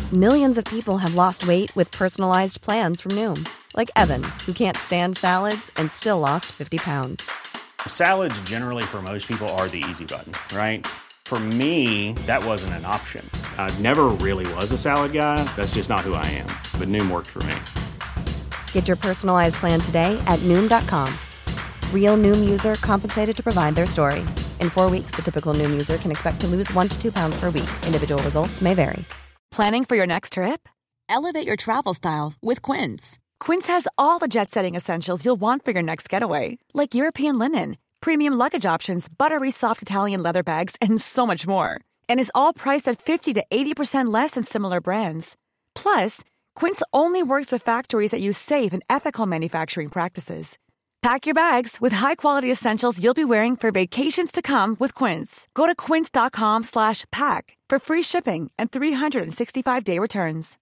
Millions of people have lost weight with personalized plans from Noom. Like Evan, who can't stand salads and still lost 50 pounds. Salads generally for most people are the easy button, right? For me, that wasn't an option. I never really was a salad guy. That's just not who I am. But Noom worked for me. Get your personalized plan today at Noom.com. Real Noom user compensated to provide their story. In 4 weeks, the typical Noom user can expect to lose 1 to 2 pounds per week. Individual results may vary. Planning for your next trip? Elevate your travel style with Quince. Quince has all the jet-setting essentials you'll want for your next getaway, like European linen, premium luggage options, buttery soft Italian leather bags, and so much more. And is all priced at 50 to 80% less than similar brands. Plus, Quince only works with factories that use safe and ethical manufacturing practices. Pack your bags with high-quality essentials you'll be wearing for vacations to come with Quince. Go to quince.com/pack for free shipping and 365-day returns.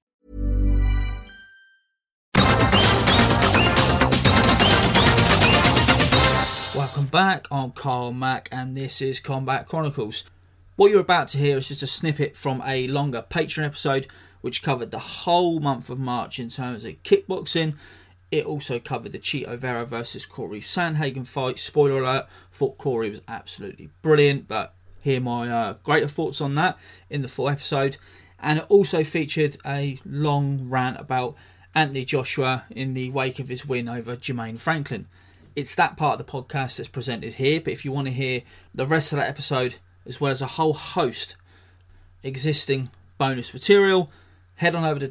Welcome back, I'm Carl Mack and this is Combat Chronicles. What you're about to hear is just a snippet from a longer Patreon episode which covered the whole month of March in terms of kickboxing. It also covered the Chito Vera versus Corey Sandhagen fight. Spoiler alert, thought Corey was absolutely brilliant, but hear my greater thoughts on that in the full episode. And it also featured a long rant about Anthony Joshua in the wake of his win over Jermaine Franklin. It's that part of the podcast that's presented here, but if you want to hear the rest of that episode, as well as a whole host existing bonus material, head on over to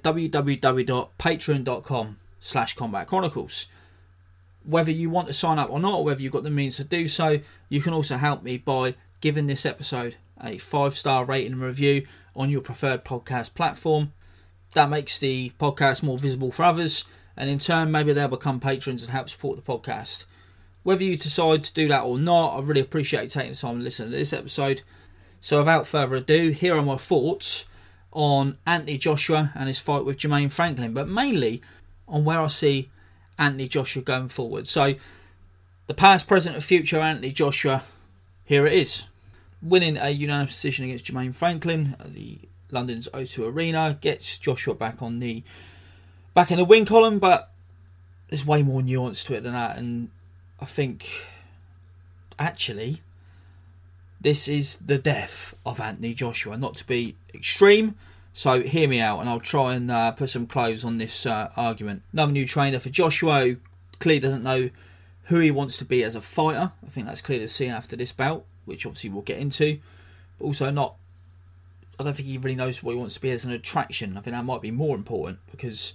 www.patreon.com/Combat Chronicles. Whether you want to sign up or not, or whether you've got the means to do so, you can also help me by giving this episode a 5-star rating and review on your preferred podcast platform. That makes the podcast more visible for others, and in turn maybe they'll become patrons and help support the podcast. Whether you decide to do that or not, I really appreciate you taking the time to listen to this episode. So without further ado, here are my thoughts on Anthony Joshua and his fight with Jermaine Franklin, but mainly on where I see Anthony Joshua going forward. So the past, present and future Anthony Joshua, here it is. Winning a unanimous decision against Jermaine Franklin at the London's O2 Arena gets Joshua back in the win column, but there's way more nuance to it than that, and I think actually this is the death of Anthony Joshua, not to be extreme, so hear me out and I'll try and put some clothes on this argument. Another new trainer for Joshua, who clearly doesn't know who he wants to be as a fighter. I think that's clear to see after this bout, which obviously we'll get into, but also I don't think he really knows what he wants to be as an attraction. I think that might be more important, because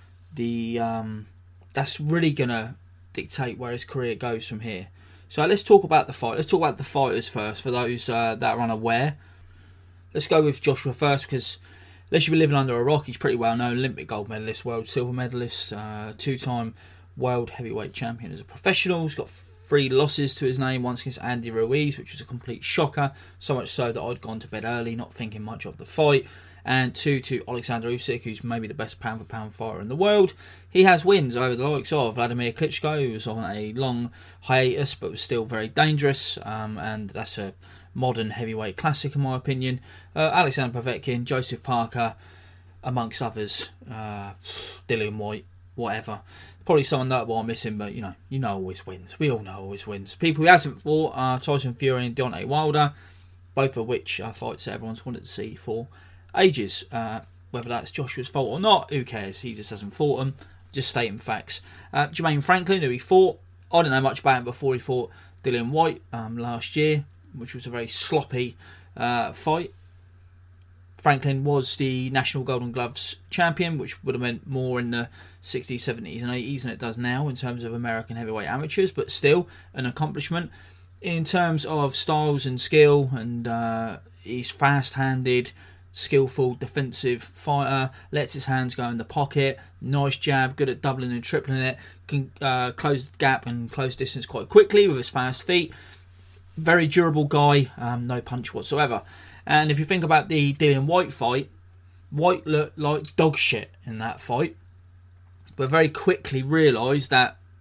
that's really going to dictate where his career goes from here. So let's talk about the fight. Let's talk about the fighters first, for those that are unaware. Let's go with Joshua first, because unless you've been living under a rock, he's pretty well known. Olympic gold medalist, world silver medalist, 2-time world heavyweight champion as a professional. He's got 3 losses to his name, once against Andy Ruiz, which was a complete shocker, so much so that I'd gone to bed early not thinking much of the fight, and 2 to Alexander Usyk, who's maybe the best pound for pound fighter in the world. He has wins over the likes of Vladimir Klitschko, who was on a long hiatus but was still very dangerous, and that's a modern heavyweight classic in my opinion. Alexander Povetkin, Joseph Parker, amongst others, Dillian White, whatever. Probably someone notable I'm missing, but you know always wins. We all know always wins. People who hasn't fought are Tyson Fury and Deontay Wilder, both of which are fights that everyone's wanted to see for ages. Whether that's Joshua's fault or not, who cares? He just hasn't fought them. Just stating facts. Jermaine Franklin, who he fought, I didn't know much about him before he fought Dillian White last year, which was a very sloppy fight. Franklin was the National Golden Gloves champion, which would have meant more in the 60s, 70s and 80s than it does now in terms of American heavyweight amateurs, but still an accomplishment. In terms of styles and skill, and he's fast-handed, skillful, defensive fighter, lets his hands go in the pocket, nice jab, good at doubling and tripling it, can close the gap and close distance quite quickly with his fast feet. Very durable guy, no punch whatsoever. And if you think about the Dillian White fight, White looked like dog shit in that fight, but very quickly realised that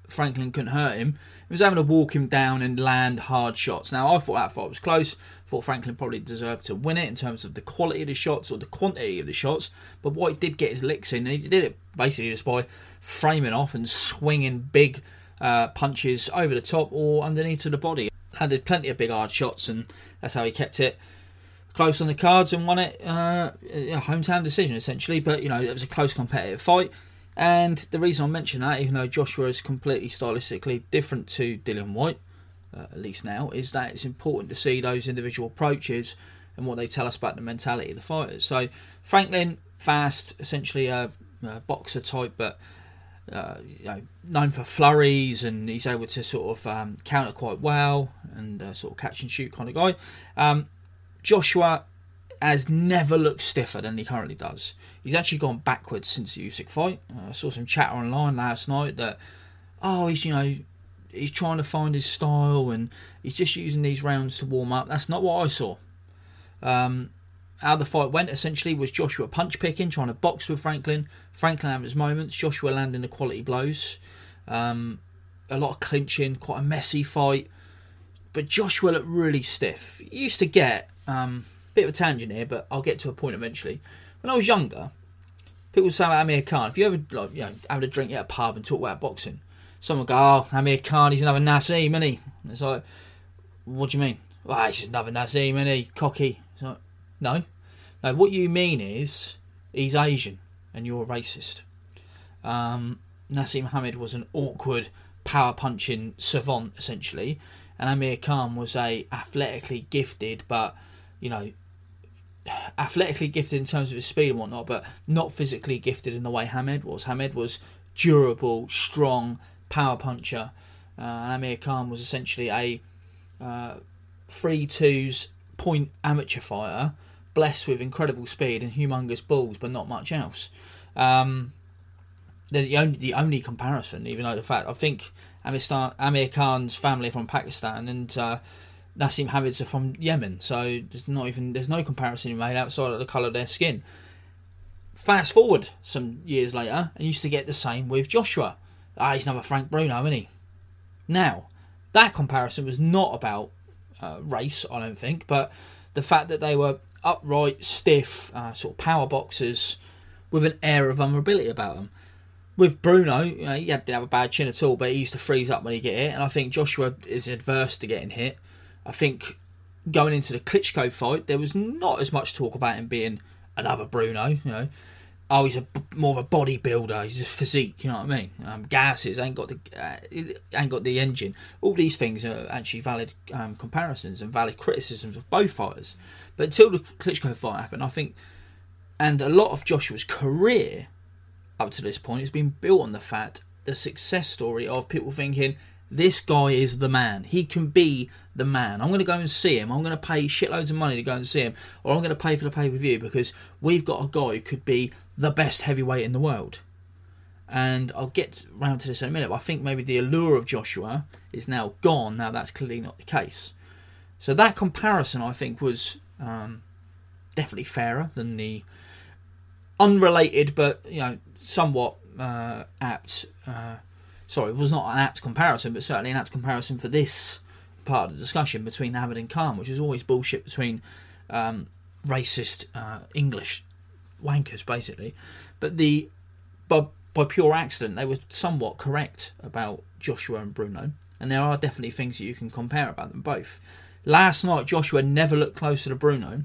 Franklin couldn't hurt him. He was having to walk him down and land hard shots. Now, I thought that fight was close. I thought Franklin probably deserved to win it in terms of the quality of the shots or the quantity of the shots. But White did get his licks in, and he did it basically just by framing off and swinging big punches over the top or underneath to the body. Had plenty of big hard shots, and that's how he kept it close on the cards and won it. Hometown decision, essentially. But, it was a close competitive fight. And the reason I mention that, even though Joshua is completely stylistically different to Dillian Whyte, at least now, is that it's important to see those individual approaches and what they tell us about the mentality of the fighters. So Franklin, fast, essentially a boxer type, but known for flurries, and he's able to sort of counter quite well and sort of catch and shoot kind of guy. Joshua has never looked stiffer than he currently does. He's actually gone backwards since the Usyk fight. I saw some chatter online last night that, he's trying to find his style and he's just using these rounds to warm up. That's not what I saw. How the fight went essentially was Joshua punch picking, trying to box with Franklin. Franklin having his moments, Joshua landing the quality blows. A lot of clinching, quite a messy fight. But Joshua looked really stiff. He used to get, bit of a tangent here, but I'll get to a point eventually. When I was younger, people would say about Amir Khan, if you ever having a drink at a pub and talk about boxing, someone would go, "Oh, Amir Khan, he's another Naseem, isn't he?" And it's like, what do you mean? "Well, he's just another Naseem, isn't he? Cocky." It's like, no, what you mean is he's Asian and you're a racist. Naseem Hamed was an awkward power punching savant essentially, and Amir Khan was a athletically gifted, but athletically gifted in terms of his speed and whatnot, but not physically gifted in the way Hamed was. Hamed was durable, strong power puncher, and Amir Khan was essentially a 3-2s point amateur fighter, blessed with incredible speed and humongous balls, but not much else. The only comparison, even though the fact I think Amir Khan's family are from Pakistan and Naseem Hamed's are from Yemen, so there's no comparison made outside of the colour of their skin. Fast forward some years later, and used to get the same with Joshua. He's another Frank Bruno, isn't he? Now, that comparison was not about race, I don't think, but the fact that they were upright, stiff, sort of power boxers with an air of vulnerability about them. With Bruno, he didn't have a bad chin at all, but he used to freeze up when he get hit, and I think Joshua is adverse to getting hit. I think going into the Klitschko fight, there was not as much talk about him being another Bruno, he's more of a bodybuilder, he's just physique, you know what I mean? Gases, ain't got the engine. All these things are actually valid comparisons and valid criticisms of both fighters. But until the Klitschko fight happened, I think, and a lot of Joshua's career up to this point has been built on the success story of people thinking, this guy is the man. He can be the man. I'm going to go and see him. I'm going to pay shitloads of money to go and see him. Or I'm going to pay for the pay-per-view because we've got a guy who could be the best heavyweight in the world. And I'll get round to this in a minute, but I think maybe the allure of Joshua is now gone. Now that's clearly not the case. So that comparison, I think, was definitely fairer than the unrelated but somewhat apt... it was not an apt comparison, but certainly an apt comparison for this part of the discussion between Hamed and Khan, which is always bullshit between racist English wankers, basically. But by pure accident, they were somewhat correct about Joshua and Bruno, and there are definitely things that you can compare about them both. Last night, Joshua never looked closer to Bruno.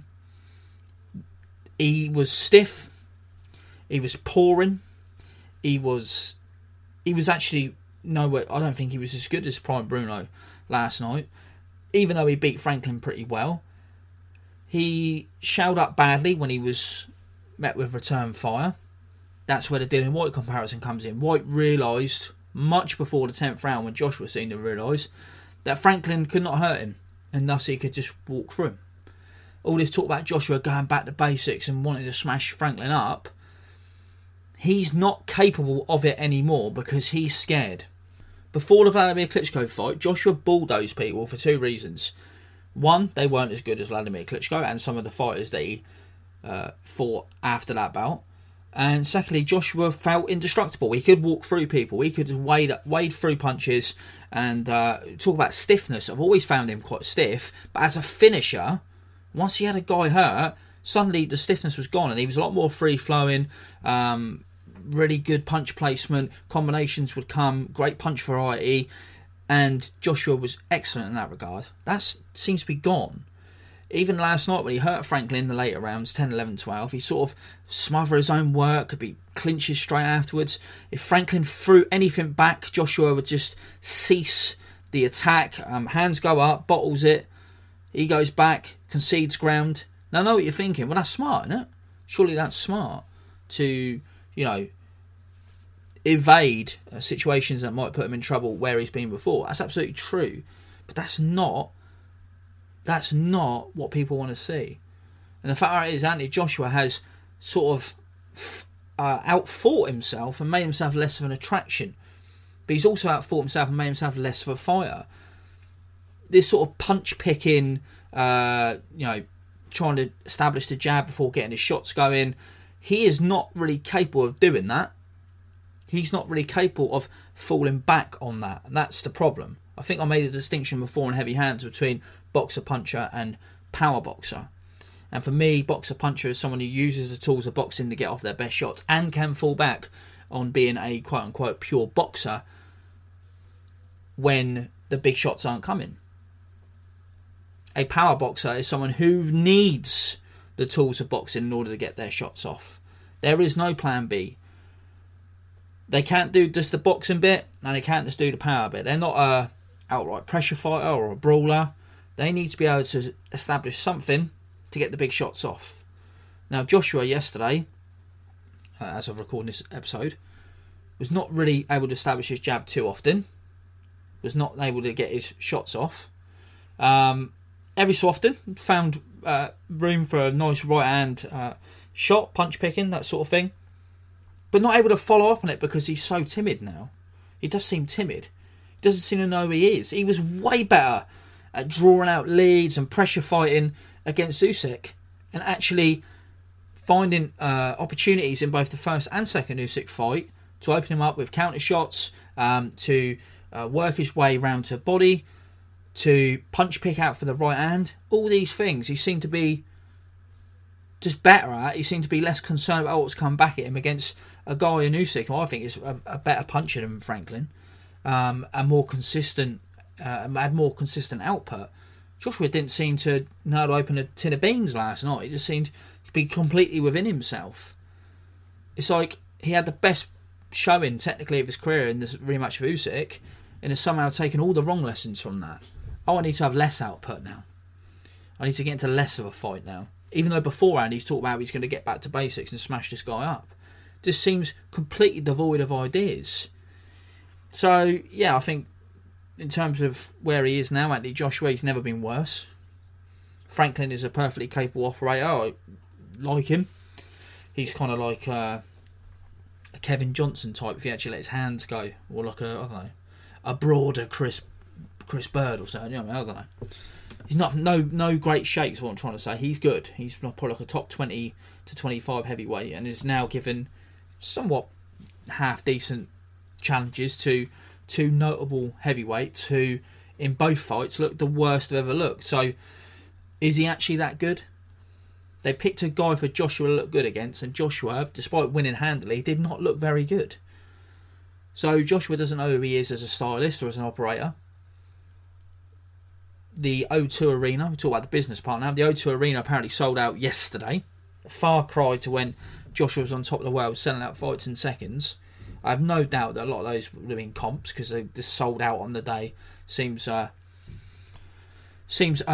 He was stiff. He was pouring. He was actually nowhere. I don't think he was as good as prime Bruno last night, even though he beat Franklin pretty well. He shelled up badly when he was met with return fire. That's where the Dillian Whyte comparison comes in. Whyte realised much before the 10th round, when Joshua seemed to realise, that Franklin could not hurt him, and thus he could just walk through him. All this talk about Joshua going back to basics and wanting to smash Franklin up, he's not capable of it anymore because he's scared. Before the Vladimir Klitschko fight, Joshua bulldozed people for two reasons. One, they weren't as good as Vladimir Klitschko and some of the fighters that he fought after that bout. And secondly, Joshua felt indestructible. He could walk through people. He could wade through punches. And talk about stiffness. I've always found him quite stiff. But as a finisher, once he had a guy hurt, suddenly the stiffness was gone. And he was a lot more free-flowing. Really good punch placement. Combinations would come. Great punch variety. And Joshua was excellent in that regard. That seems to be gone. Even last night when he hurt Franklin in the later rounds, 10, 11, 12, he sort of smothered his own work, could be clinches straight afterwards. If Franklin threw anything back, Joshua would just cease the attack. Hands go up, bottles it. He goes back, concedes ground. Now I know what you're thinking. Well, that's smart, isn't it? Surely that's smart to, evade situations that might put him in trouble where he's been before. That's absolutely true. But that's not what people want to see. And the fact is, Anthony Joshua has sort of outfought himself and made himself less of an attraction. But he's also outfought himself and made himself less of a fighter. This sort of punch-picking, trying to establish the jab before getting his shots going, he is not really capable of doing that. He's not really capable of falling back on that. And that's the problem. I think I made a distinction before in heavy hands between boxer puncher and power boxer. And for me, boxer puncher is someone who uses the tools of boxing to get off their best shots and can fall back on being a quote unquote pure boxer when the big shots aren't coming. A power boxer is someone who needs the tools of boxing in order to get their shots off. There is no plan B. They can't do just the boxing bit and they can't just do the power bit. They're not a outright pressure fighter or a brawler. They need to be able to establish something to get the big shots off. Now, Joshua yesterday, as of recording this episode, was not really able to establish his jab too often. Was not able to get his shots off. Every so often, found room for a nice right hand shot, punch picking, that sort of thing. But not able to follow up on it because he's so timid now. He does seem timid. He doesn't seem to know who he is. He was way better at drawing out leads and pressure fighting against Usyk and actually finding opportunities in both the first and second Usyk fight to open him up with counter shots, to work his way round to body, to punch pick out for the right hand. All these things he seemed to be just better at. He seemed to be less concerned about what's come back at him against a guy in Usyk who I think is a better puncher than Franklin, and more consistent, had more consistent output. Joshua didn't seem to know how to open a tin of beans last night. He just seemed to be completely within himself. It's like he had the best showing technically of his career in this rematch of Usyk and has somehow taken all the wrong lessons from that. Oh, I need to have less output now. I need to get into less of a fight now. Even though beforehand he's talked about he's going to get back to basics and smash this guy up. Just seems completely devoid of ideas. So, yeah, I think in terms of where he is now, Anthony Joshua, he's never been worse. Franklin is a perfectly capable operator. I like him. He's kind of like a Kevin Johnson type if he actually let his hands go. Or like a broader Chris Bird or something. I don't know. He's not no great shakes, what I'm trying to say. He's good. He's probably like a top 20 to 25 heavyweight and is now given somewhat half-decent challenges to two notable heavyweights who, in both fights, looked the worst they've ever looked. So, is he actually that good? They picked a guy for Joshua to look good against, and Joshua, despite winning handily, did not look very good. So, Joshua doesn't know who he is as a stylist or as an operator. The O2 Arena, we talk about the business part now, the O2 Arena apparently sold out yesterday. A far cry to when Joshua was on top of the world, selling out fights in seconds. I have no doubt that a lot of those would have been comps because they just sold out on the day. Seems what's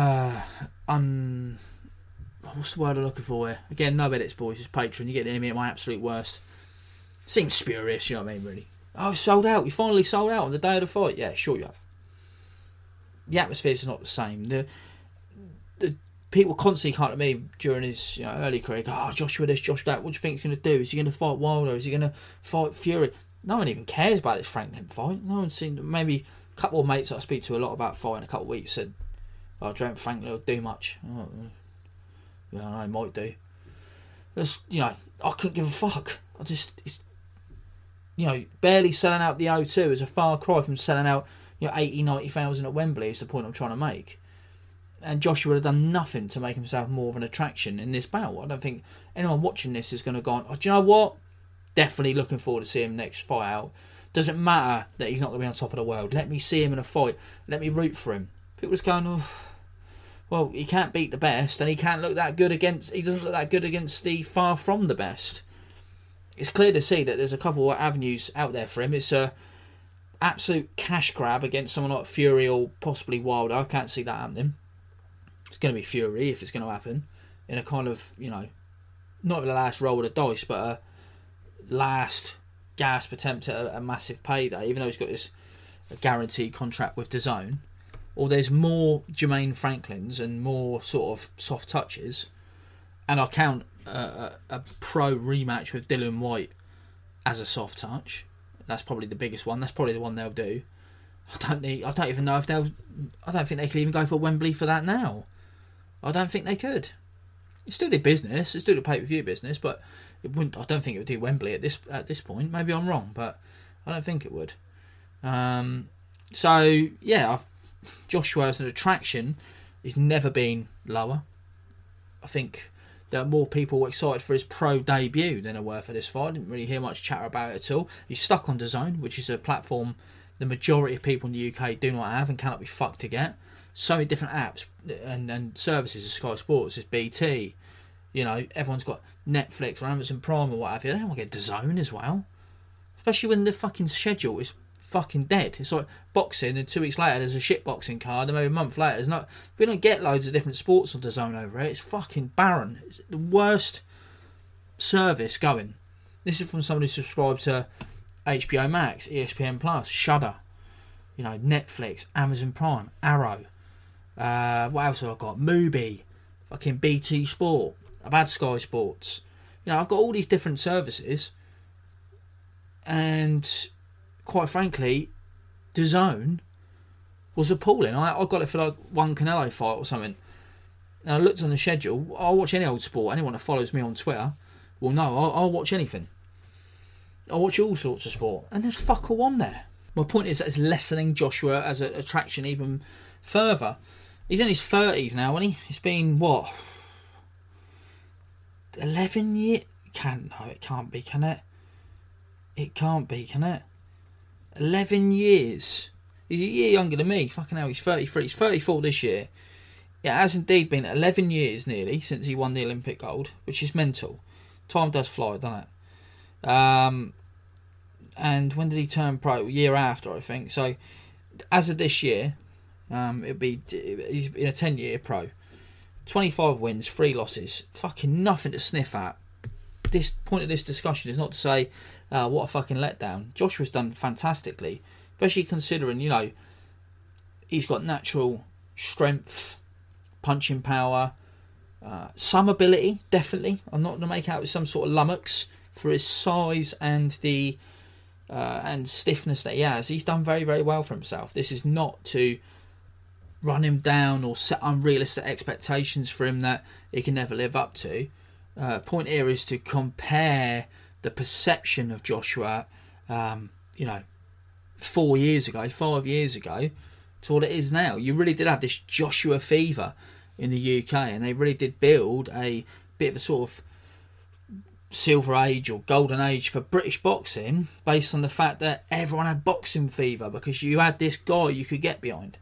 the word I'm looking for here? Again, no edits, boys. It's Patreon. You get to hear me at my absolute worst. Seems spurious, you know what I mean, really. Oh, sold out. You finally sold out on the day of the fight. Yeah, sure you have. The atmosphere is not the same. The people constantly come to me during his early career, go, oh, Joshua this, Joshua that, what do you think he's going to do? Is he going to fight Wilder? Is he going to fight Fury? No one even cares about this Franklin fight. No one's seen, maybe a couple of mates that I speak to a lot about fighting a couple of weeks said, oh, I don't think Franklin will do much. Oh, yeah, I know, he might do. That's, I couldn't give a fuck. it's, barely selling out the O2 is a far cry from selling out 80, 90,000 at Wembley is the point I'm trying to make. And Joshua would have done nothing to make himself more of an attraction in this bout. I don't think anyone watching this is going to go on, do you know what? Definitely looking forward to seeing him next fight out. Doesn't matter that he's not going to be on top of the world. Let me see him in a fight. Let me root for him. People just going, well, he can't beat the best, and he doesn't look that good against the far from the best. It's clear to see that there's a couple of avenues out there for him. It's a absolute cash grab against someone like Fury or possibly Wilder. I can't see that happening. It's going to be Fury if it's going to happen, in a kind of, not the last roll of the dice, but a last gasp attempt at a massive payday, even though he's got this guaranteed contract with DAZN. Or there's more Jermaine Franklins and more sort of soft touches, and I count a pro rematch with Dillian Whyte as a soft touch. That's probably the biggest one. That's probably the one they'll do. I don't even know if I don't think they could even go for Wembley for that now. I don't think they could. It's still the business. It's still the pay-per-view business, but it wouldn't. I don't think it would do Wembley at this point. Maybe I'm wrong, but I don't think it would. So yeah, Joshua as an attraction has never been lower. I think there are more people excited for his pro debut than there were for this fight. I didn't really hear much chatter about it at all. He's stuck on DAZN, which is a platform the majority of people in the UK do not have and cannot be fucked to get. So many different apps and services of Sky Sports, there's BT, everyone's got Netflix or Amazon Prime or what have you. They don't want to get DAZN as well. Especially when the fucking schedule is fucking dead. It's like boxing, and 2 weeks later there's a shit boxing card, and maybe a month later there's not. We don't get loads of different sports on DAZN over it. It's fucking barren. It's the worst service going. This is from someone who subscribes to HBO Max, ESPN Plus, Shudder, Netflix, Amazon Prime, Arrow. What else have I got? Mubi, fucking BT Sport. I've had Sky Sports. I've got all these different services, and quite frankly, DAZN was appalling. I got it for like one Canelo fight or something. And I looked on the schedule. I'll watch any old sport. Anyone that follows me on Twitter will know I'll watch anything. I'll watch all sorts of sport, and there's fuck all on there. My point is that it's lessening Joshua as an attraction even further. He's in his 30s now, isn't he? It's been, 11 years? It can't be, can it? It can't be, can it? 11 years. He's a year younger than me. Fucking hell, he's 33. He's 34 this year. It has indeed been 11 years nearly since he won the Olympic gold, which is mental. Time does fly, doesn't it? And when did he turn pro? A year after, I think. So, as of this year, he's been a 10-year pro. 25 wins, 3 losses. Fucking nothing to sniff at. This point of this discussion is not to say what a fucking letdown. Joshua's done fantastically, especially considering, he's got natural strength, punching power, some ability, definitely. I'm not going to make out with some sort of lummox for his size and the and stiffness that he has. He's done very, very well for himself. This is not to run him down or set unrealistic expectations for him that he can never live up to. Point here is to compare the perception of Joshua, 4 years ago, 5 years ago, to what it is now. You really did have this Joshua fever in the UK, and they really did build a bit of a sort of silver age or golden age for British boxing based on the fact that everyone had boxing fever because you had this guy you could get behind.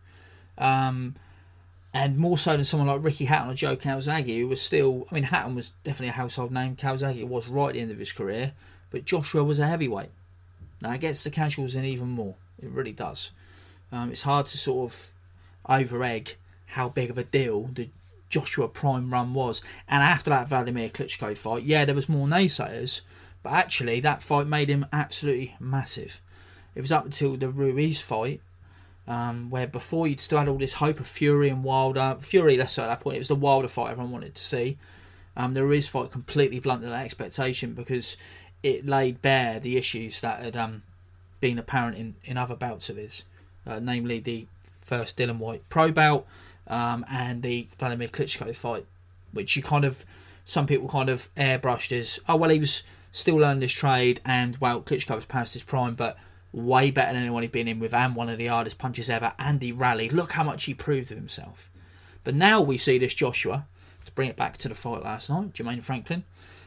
And more so than someone like Ricky Hatton or Joe Calzaghe, who was still... Hatton was definitely a household name. Calzaghe was right at the end of his career. But Joshua was a heavyweight. Now, it gets the casuals in even more. It really does. It's hard to sort of over-egg how big of a deal the Joshua prime run was. And after that Vladimir Klitschko fight, there was more naysayers. But actually, that fight made him absolutely massive. It was up until the Ruiz fight, where before you'd still had all this hope of Fury and Wilder. Fury, let's say at that point, it was the Wilder fight everyone wanted to see. The Ruiz fight completely blunted that expectation because it laid bare the issues that had been apparent in other bouts of his, namely the first Dillian Whyte pro bout and the Vladimir Klitschko fight, which some people kind of airbrushed as, he was still learning his trade, and well, Klitschko was past his prime, but way better than anyone he'd been in with, and one of the hardest punches ever, and he rallied. Look how much he proved of himself. But now we see this Joshua, to bring it back to the fight last night, Jermaine Franklin,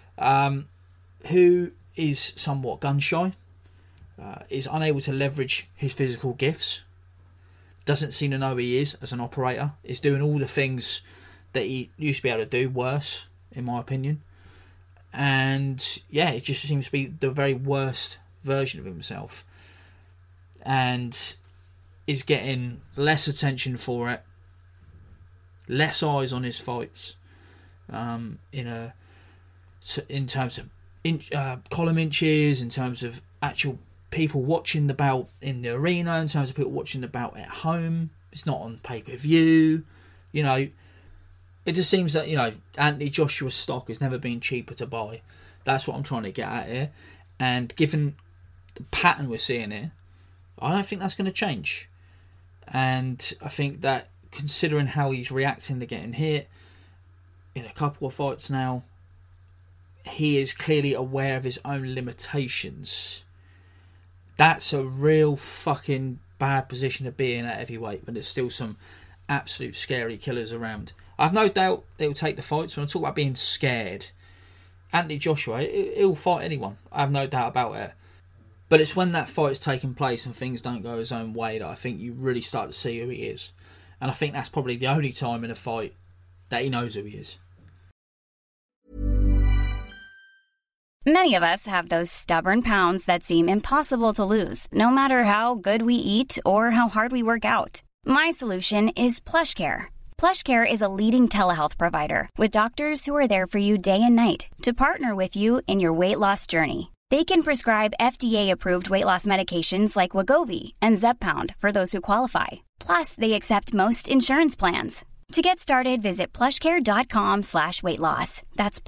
who is somewhat gun-shy, is unable to leverage his physical gifts, doesn't seem to know who he is as an operator, is doing all the things that he used to be able to do worse, in my opinion. And yeah, it just seems to be the very worst version of himself, and is getting less attention for it, less eyes on his fights, in terms of column inches, in terms of actual people watching the bout in the arena, in terms of people watching the bout at home. It's not on pay-per-view. You know, it just seems that, you know, Anthony Joshua's stock has never been cheaper to buy. That's what I'm trying to get at here. And given the pattern we're seeing here, I don't think that's going to change. And I think that, considering how he's reacting to getting hit in a couple of fights now, he is clearly aware of his own limitations. That's a real fucking bad position to be in at heavyweight when there's still some absolute scary killers around. I've no doubt he'll take the fights. When I talk about being scared, Anthony Joshua, he'll fight anyone. I have no doubt about it. But it's when that fight's taking place and things don't go his own way that I think you really start to see who he is. And I think that's probably the only time in a fight that he knows who he is. Many of us have those stubborn pounds that seem impossible to lose, no matter how good we eat or how hard we work out. My solution is PlushCare. PlushCare is a leading telehealth provider with doctors who are there for you day and night to partner with you in your weight loss journey. They can prescribe FDA-approved weight loss medications like Wegovy and Zepbound for those who qualify. Plus, they accept most insurance plans. To get started, visit plushcare.com/weightloss. That's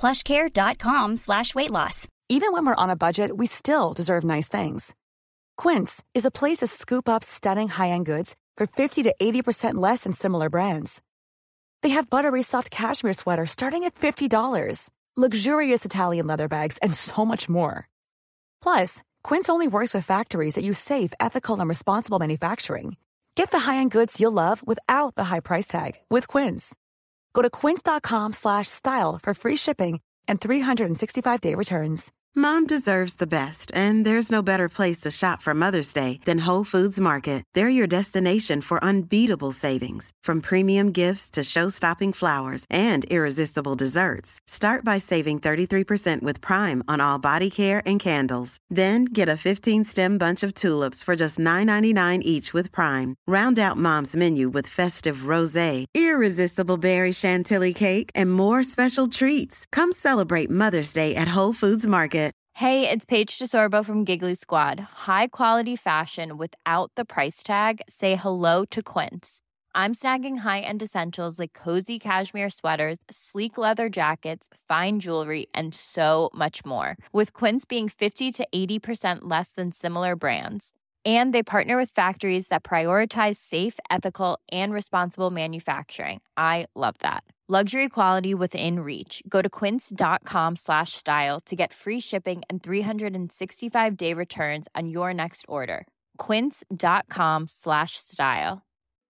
plushcare.com/weightloss. Even when we're on a budget, we still deserve nice things. Quince is a place to scoop up stunning high-end goods for 50 to 80% less than similar brands. They have buttery soft cashmere sweaters starting at $50, luxurious Italian leather bags, and so much more. Plus, Quince only works with factories that use safe, ethical, and responsible manufacturing. Get the high-end goods you'll love without the high price tag with Quince. Go to quince.com/style for free shipping and 365-day returns. Mom deserves the best, and there's no better place to shop for Mother's Day than Whole Foods Market. They're your destination for unbeatable savings, from premium gifts to show-stopping flowers and irresistible desserts. Start by saving 33% with Prime on all body care and candles. Then get a 15-stem bunch of tulips for just $9.99 each with Prime. Round out Mom's menu with festive rosé, irresistible berry chantilly cake, and more special treats. Come celebrate Mother's Day at Whole Foods Market. Hey, it's Paige DeSorbo from Giggly Squad. High quality fashion without the price tag. Say hello to Quince. I'm snagging high-end essentials like cozy cashmere sweaters, sleek leather jackets, fine jewelry, and so much more. With Quince being 50 to 80% less than similar brands. And they partner with factories that prioritize safe, ethical, and responsible manufacturing. I love that. Luxury quality within reach. Go to quince.com/style to get free shipping and 365-day returns on your next order. Quince.com/style.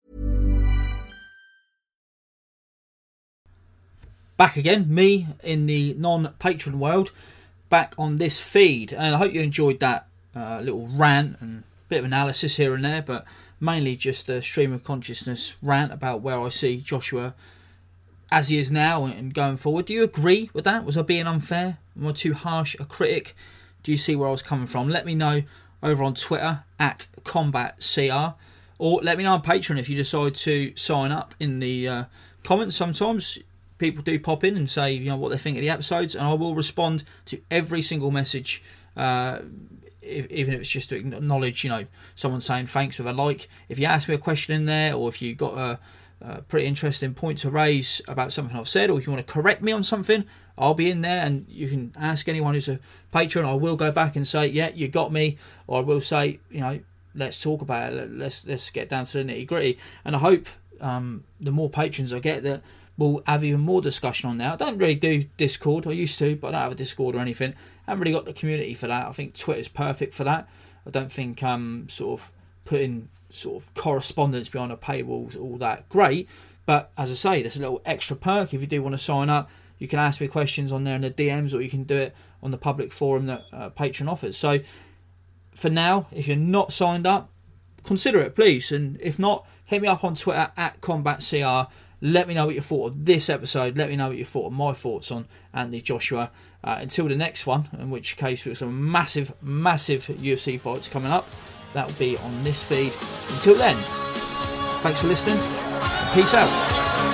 Back again, me in the non-patron world, back on this feed. And I hope you enjoyed that little rant and bit of analysis here and there, but mainly just a stream of consciousness rant about where I see Joshua as he is now and going forward. Do you agree with that? Was I being unfair? Am I too harsh a critic? Do you see where I was coming from? Let me know over on Twitter at CombatCR, or let me know on Patreon if you decide to sign up in the comments. Sometimes people do pop in and say, you know, what they think of the episodes, and I will respond to every single message, even if it's just to acknowledge, you know, someone saying thanks with a like. If you ask me a question in there, or if you got a pretty interesting point to raise about something I've said, or if you want to correct me on something, I'll be in there, and you can ask anyone who's a patron. I will go back and say, yeah, you got me, or I will say, you know, let's talk about it, let's get down to the nitty gritty. And I hope the more patrons I get, that we'll have even more discussion on that. I don't really do Discord. I used to, but I don't have a Discord or anything. haven't really got the community for that. I think Twitter's perfect for that. I don't think sort of putting sort of correspondence behind a paywall is all that great. But as I say, there's a little extra perk if you do want to sign up. You can ask me questions on there in the DMs, or you can do it on the public forum that Patreon offers. So for now, if you're not signed up, consider it, please. And if not, hit me up on Twitter at CombatCR. Let me know what you thought of this episode. Let me know what you thought of my thoughts on Anthony Joshua. Until the next one, in which case there's some massive UFC fights coming up. That will be on this feed. Until then, thanks for listening. Peace out.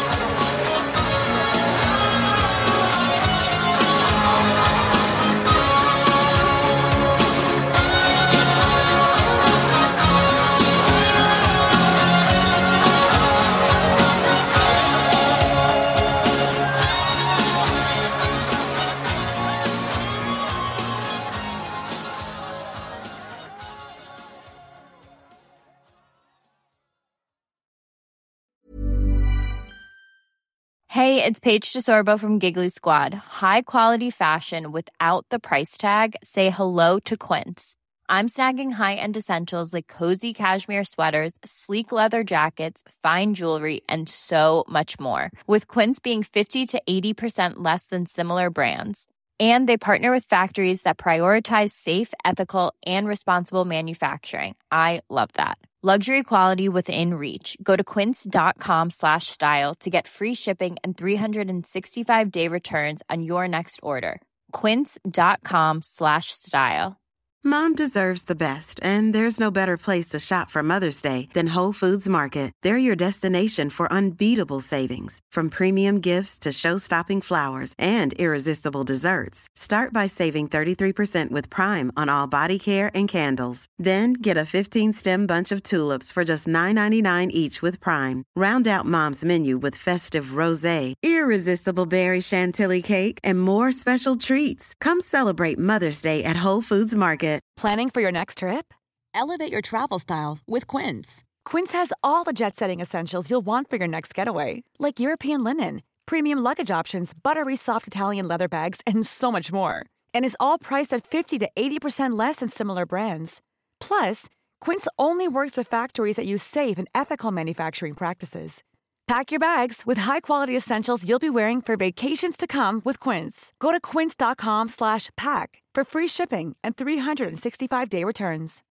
Hey, it's Paige DeSorbo from Giggly Squad. High quality fashion without the price tag. Say hello to Quince. I'm snagging high-end essentials like cozy cashmere sweaters, sleek leather jackets, fine jewelry, and so much more. With Quince being 50 to 80% less than similar brands. And they partner with factories that prioritize safe, ethical, and responsible manufacturing. I love that. Luxury quality within reach. Go to quince.com/style to get free shipping and 365-day returns on your next order. Quince.com/style. Mom deserves the best, and there's no better place to shop for Mother's Day than Whole Foods Market. They're your destination for unbeatable savings, from premium gifts to show-stopping flowers and irresistible desserts. Start by saving 33% with Prime on all body care and candles. Then get a 15-stem bunch of tulips for just $9.99 each with Prime. Round out Mom's menu with festive rosé, irresistible berry chantilly cake, and more special treats. Come celebrate Mother's Day at Whole Foods Market. Planning for your next trip? Elevate your travel style with Quince. Quince has all the jet-setting essentials you'll want for your next getaway, like European linen, premium luggage options, buttery soft Italian leather bags, and so much more. And is all priced at 50 to 80% less than similar brands. Plus, Quince only works with factories that use safe and ethical manufacturing practices. Pack your bags with high-quality essentials you'll be wearing for vacations to come with Quince. Go to quince.com/pack for free shipping and 365-day returns.